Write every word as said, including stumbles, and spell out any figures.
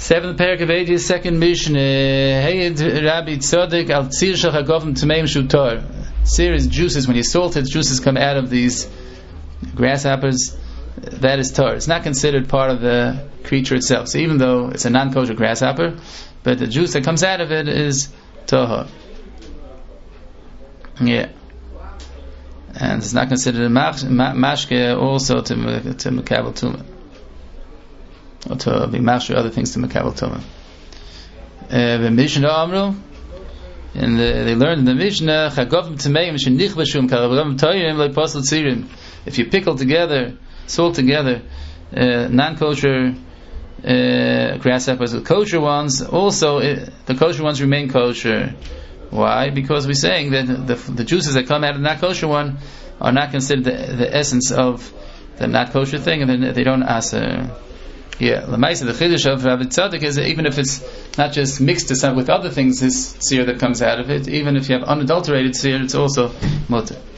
Seventh parak of eighty, second Mishnah. Hey, Rabbi Tzaddik al tzir shel chagavim tameim shutar. Tzir is juices. When you salt it, juices come out of these grasshoppers. That is tar. It's not considered part of the creature itself. So even though it's a non-kosher grasshopper, but the juice that comes out of it is tahor. Yeah. And it's not considered a mashke also to to mekabel tumah, or to be mashke other things to mekabel tumah. The Mishnah Amru, and they learned in the Mishnah, chagavim tameim shenichbashum kalavim toyim le'posel tzirim. If you pickle together, salt together, uh, non-kosher uh, grasshoppers with kosher ones, also uh, the kosher ones remain kosher. Why? Because we're saying that the, the juices that come out of the not kosher one are not considered the, the essence of the not kosher thing, and they, they don't aser. Yeah, the Lamaisa, the Chiddush of Rabbi Tzaddik is that even if it's not just mixed to some with other things, this seer that comes out of it, even if you have unadulterated seer, it's also mutter.